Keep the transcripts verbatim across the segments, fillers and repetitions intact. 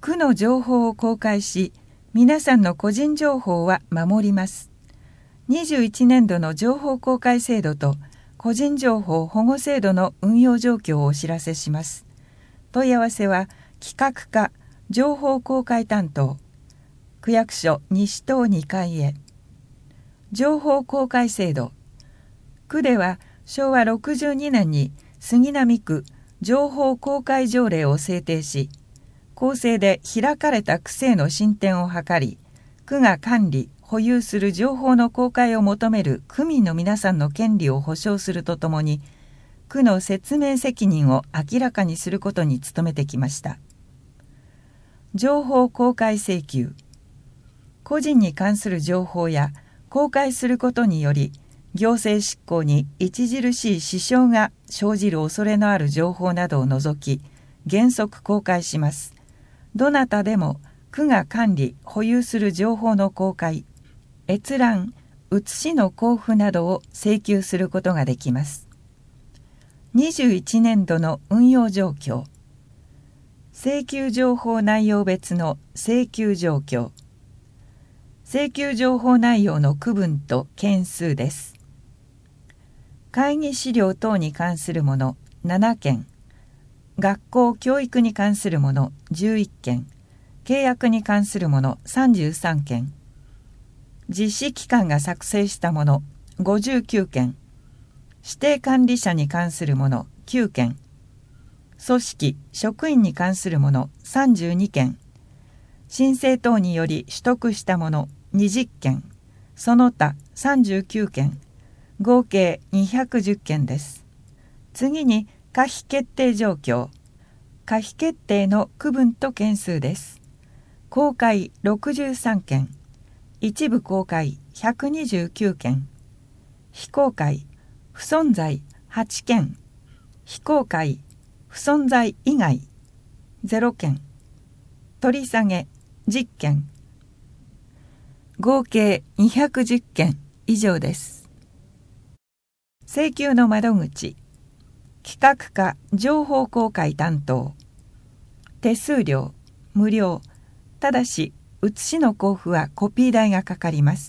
区の情報を公開し、皆さんの個人情報は守ります。にじゅういちねんどの情報公開制度と個人情報保護制度の運用状況をお知らせします。問い合わせは企画課情報公開担当、区役所西棟にかいへ。情報公開制度。区ではしょうわろくじゅうにねんに杉並区情報公開条例を制定し、公正で開かれた区政の進展を図り、区が管理・保有する情報の公開を求める区民の皆さんの権利を保障するとともに、区の説明責任を明らかにすることに努めてきました。情報公開請求。個人に関する情報や公開することにより、行政執行に著しい支障が生じる恐れのある情報などを除き、原則公開します。どなたでも区が管理・保有する情報の公開、閲覧・写しの交付などを請求することができます。にじゅういちねんどの運用状況。請求情報内容別の請求状況。請求情報内容の区分と件数です。会議資料等に関するものななけん、学校・教育に関するものじゅういっけん、契約に関するものさんじゅうさんけん、実施機関が作成したものごじゅうきゅうけん、指定管理者に関するものきゅうけん、組織・職員に関するものさんじゅうにけん、申請等により取得したものにじゅっけん、その他さんじゅうきゅうけん、合計にひゃくじゅっけんです。次に可否決定状況。可否決定の区分と件数です。公開ろくじゅうさんけん、一部公開ひゃくにじゅうきゅうけん、非公開、不存在はちけん、非公開、不存在以外ゼロけん、取り下げじゅっけん、合計にひゃくじゅっけん以上です。請求の窓口。企画課情報公開担当。手数料無料。ただし写しの交付はコピー代がかかります。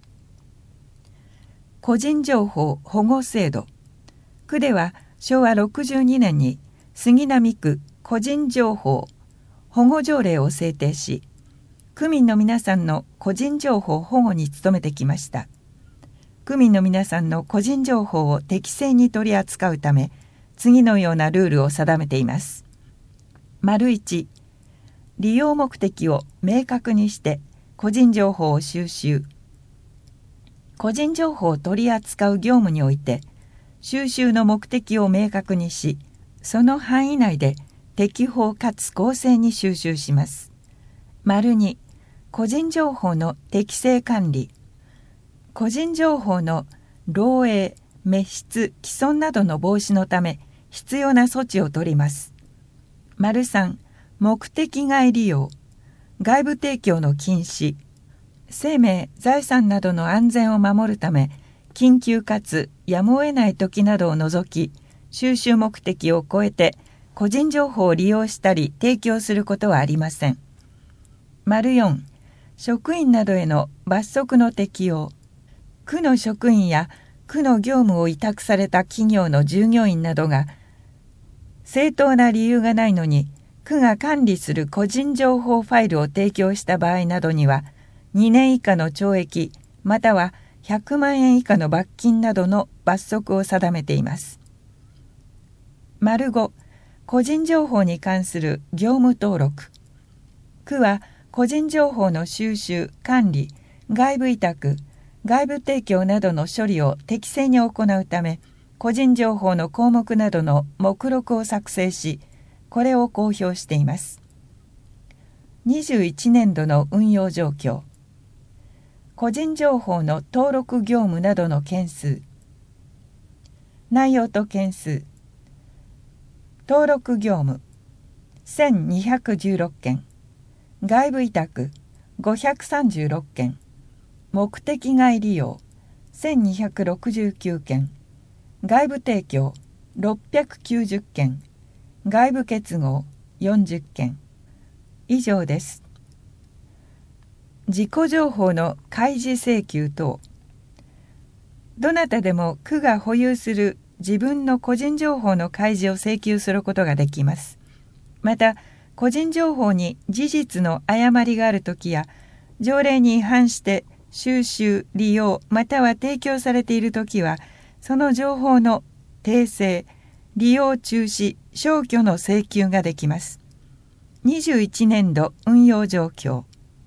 個人情報保護制度。区ではしょうわろくじゅうにねんに杉並区個人情報保護条例を制定し、区民の皆さんの個人情報保護に努めてきました。区民の皆さんの個人情報を適正に取り扱うため、次のようなルールを定めています。丸いち、利用目的を明確にして個人情報を収集。個人情報を取り扱う業務において、収集の目的を明確にし、その範囲内で適法かつ公正に収集します。丸に、個人情報の適正管理。個人情報の漏洩、滅失、毀損などの防止のため必要な措置を取ります。丸さん、目的外利用、外部提供の禁止、生命・財産などの安全を守るため、緊急かつやむを得ない時などを除き、収集目的を超えて個人情報を利用したり提供することはありません。丸よん、職員などへの罰則の適用。区の職員や区の業務を委託された企業の従業員などが正当な理由がないのに区が管理する個人情報ファイルを提供した場合などにはにねん以下の懲役またはひゃくまんえん以下の罰金などの罰則を定めています。丸ご、個人情報に関する業務登録。区は個人情報の収集・管理、外部委託、外部提供などの処理を適正に行うため、個人情報の項目などの目録を作成し、これを公表しています。にじゅういちねんどの運用状況。個人情報の登録業務などの件数。内容と件数。登録業務せんにひゃくじゅうろっけん、外部委託ごひゃくさんじゅうろっけん、目的外利用せんにひゃくろくじゅうきゅうけん、外部提供ろっぴゃくきゅうじゅっけん、外部結合よんじゅっけん、 以上です。自己情報の開示請求等。どなたでも区が保有する自分の個人情報の開示を請求することができます。また、個人情報に事実の誤りがあるときや、条例に違反して収集、利用、または提供されているときは、その情報の訂正、利用中止、消去の請求ができます。にじゅういちねんど運用状況。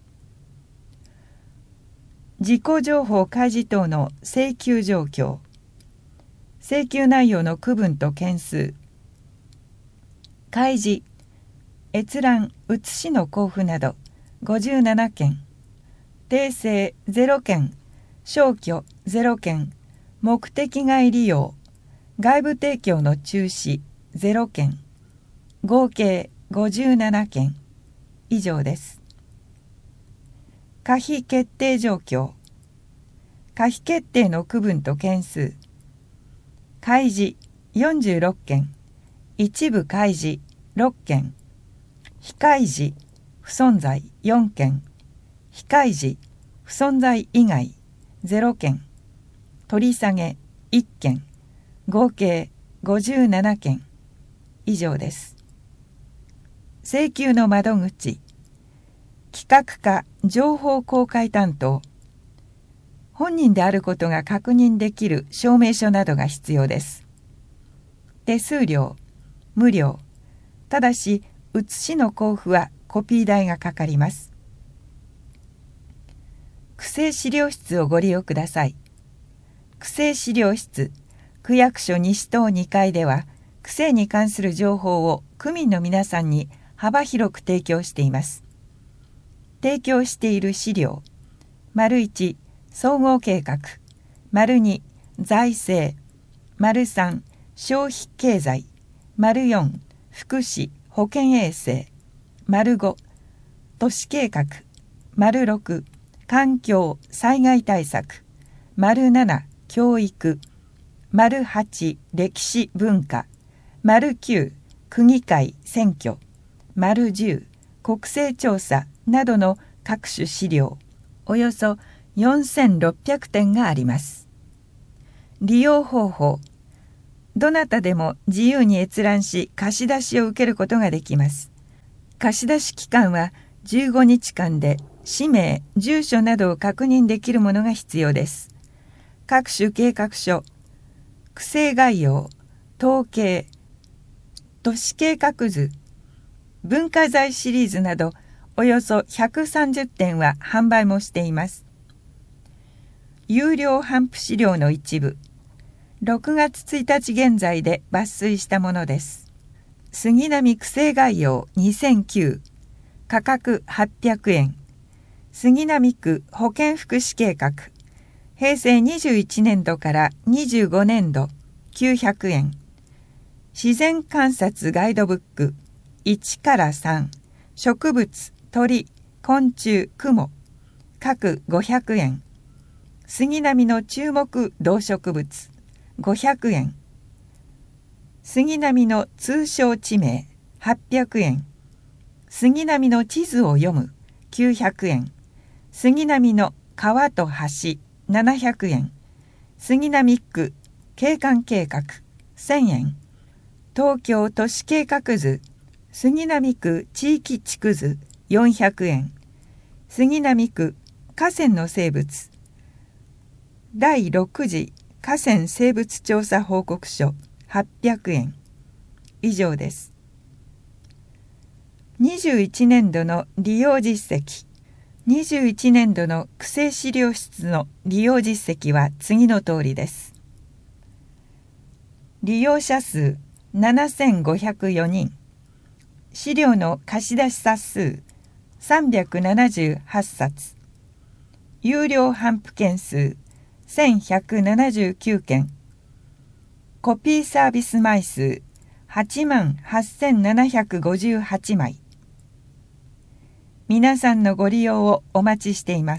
自己情報開示等の請求状況。請求内容の区分と件数。開示、閲覧、写しの交付などごじゅうななけん。訂正ゼロけん、消去ゼロけん、目的外利用、外部提供の中止ゼロけん、合計ごじゅうななけん以上です。可否決定状況。可否決定の区分と件数。開示よんじゅうろっけん、一部開示ろっけん、非開示不存在よんけん、非開示不存在以外ゼロけん、取り下げいっけん、合計ごじゅうななけん以上です。請求の窓口。企画課情報公開担当。本人であることが確認できる証明書などが必要です。手数料無料。ただし写しの交付はコピー代がかかります。区政資料室をご利用ください。区政資料室区役所西棟にかいでは区政に関する情報を区民の皆さんに幅広く提供しています。提供している資料。いち、総合計画。に、財政。さん、消費経済。よん、福祉、保健衛生。ご、都市計画。ろく、環境、災害対策。なな、教育。はち、歴史文化。きゅう、区議会選挙。じゅう、国勢調査などの各種資料およそよんせんろっぴゃくてんがあります。利用方法。どなたでも自由に閲覧し貸し出しを受けることができます。貸し出し期間はじゅうごにちかんで氏名、住所などを確認できるものが必要です。各種計画書、区政概要、統計、都市計画図、文化財シリーズなどおよそひゃくさんじゅってんは販売もしています。有料頒布資料の一部、ろくがつついたち現在で抜粋したものです。杉並区政概要にせんきゅう、価格はっぴゃくえん。杉並区保健福祉計画、へいせいにじゅういちねんどからにじゅうごねんどきゅうひゃくえん。自然観察ガイドブックいちからさん、植物、鳥、昆虫、雲、各ごひゃくえん。杉並の注目動植物、ごひゃくえん。杉並の通称地名、はっぴゃくえん。杉並の地図を読む、きゅうひゃくえん。杉並の川と橋、ななひゃくえん。杉並区景観計画、せんえん。東京都市計画図、杉並区地域地区図よんひゃくえん。杉並区河川の生物だいろくじ河川生物調査報告書はっぴゃくえん以上です。にじゅういちねんどの利用実績。にじゅういちねんどの区政資料室の利用実績は次の通りです。利用者数ななせんごひゃくよにん。資料の貸し出し冊数さんびゃくななじゅうはっさつ。有料頒布件数せんひゃくななじゅうきゅうけん。コピーサービス枚数はちまんはっせんななひゃくごじゅうはちまい。皆さんのご利用をお待ちしています。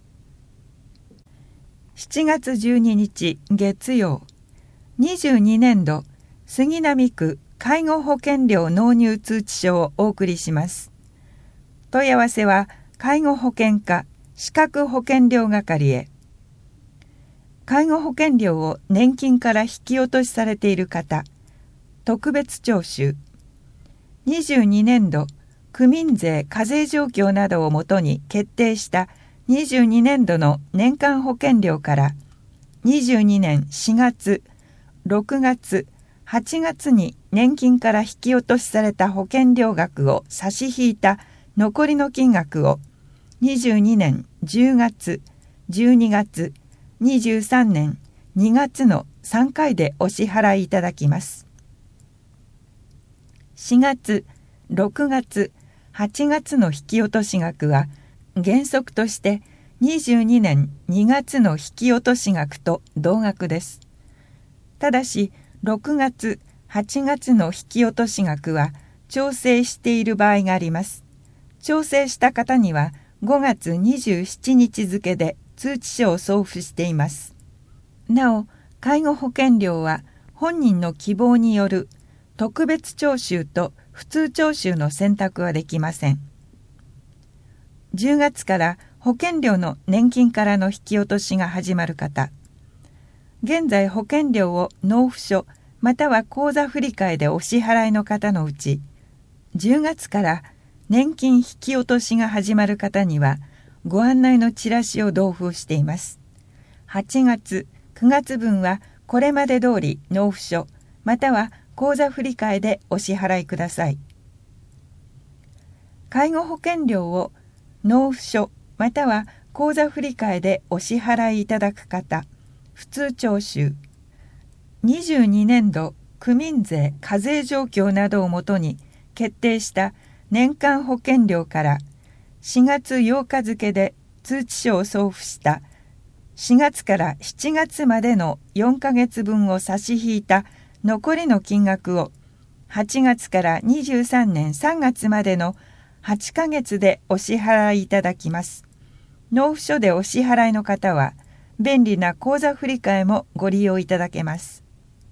しちがつじゅうににち月曜、にじゅうにねんど杉並区介護保険料納入通知書をお送りします。 問い合わせは介護保険課資格保険料係へ。介護保険料を年金から引き落としされている方、特別徴収。にじゅうにねんど区民税課税状況などをもとに決定したにじゅうにねんどの年間保険料からにじゅうにねんしがつ、ろくがつ、はちがつに年金から引き落としされた保険料額を差し引いた残りの金額をにじゅうにねんじゅうがつ、じゅうにがつ、にじゅうさんねんにがつのさんかいでお支払いいただきます。しがつ、ろくがつ、はちがつの引き落とし額は原則としてにじゅうにねんにがつの引き落とし額と同額です。ただしろくがつ、はちがつの引き落とし額は調整している場合があります。調整した方にはごがつにじゅうしちにち付で通知書を送付しています。なお、介護保険料は本人の希望による特別徴収と普通徴収の選択はできません。じゅうがつから保険料の年金からの引き落としが始まる方、現在保険料を納付書または口座振替でお支払いの方のうち、じゅうがつから年金引き落としが始まる方にはご案内のチラシを同封しています。はちがつ、くがつ分はこれまで通り納付書または口座振替でお支払いください。介護保険料を納付書または口座振替でお支払いいただく方、普通徴収。にじゅうにねんど区民税課税状況などをもとに決定した年間保険料からしがつようか付で通知書を送付したしがつからしちがつまでのよんかげつぶんを差し引いた残りの金額をはちがつからにじゅうさんねんさんがつまでのはちかげつでお支払いいただきます。納付書でお支払いの方は便利な口座振替もご利用いただけます。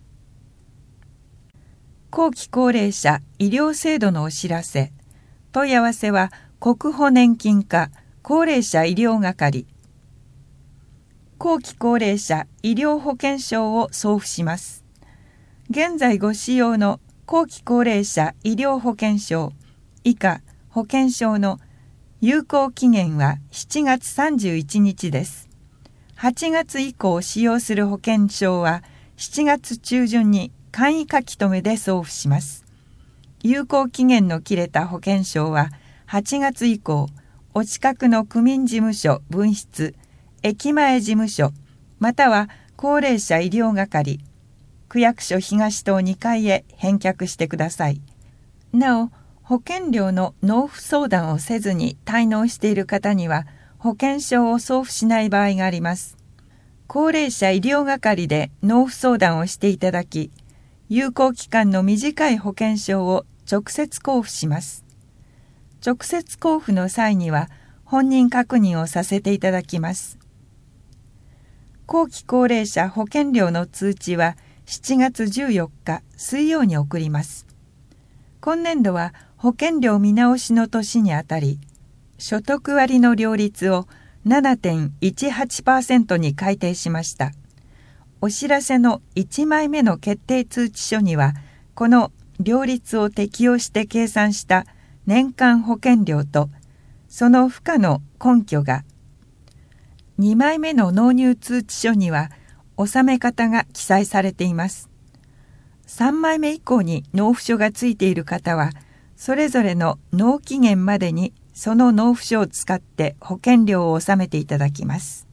後期高齢者医療制度のお知らせ。問い合わせは国保年金課高齢者医療係。後期高齢者医療保険証を送付します。現在ご使用の後期高齢者医療保険証以下保険証の有効期限はしちがつさんじゅういちにちです。はちがつ以降使用する保険証はしちがつちゅうじゅんに簡易書き留めで送付します。有効期限の切れた保険証ははちがつ以降、お近くの区民事務所分室、駅前事務所、または高齢者医療係、区役所東棟にかいへ返却してください。なお、保険料の納付相談をせずに滞納している方には保険証を送付しない場合があります。高齢者医療係で納付相談をしていただき、有効期間の短い保険証を直接交付します。直接交付の際には本人確認をさせていただきます。後期高齢者保険料の通知はしちがつじゅうよっか水曜に送ります。今年度は保険料見直しの年にあたり、所得割の料率を ななてんいちはちパーセント に改定しました。お知らせのいちまいめの決定通知書には、この料率を適用して計算した年間保険料とその付加の根拠が、にまいめの納入通知書には納め方が記載されています。さんまいめ以降に納付書がついている方は、それぞれの納期限までにその納付書を使って保険料を納めていただきます。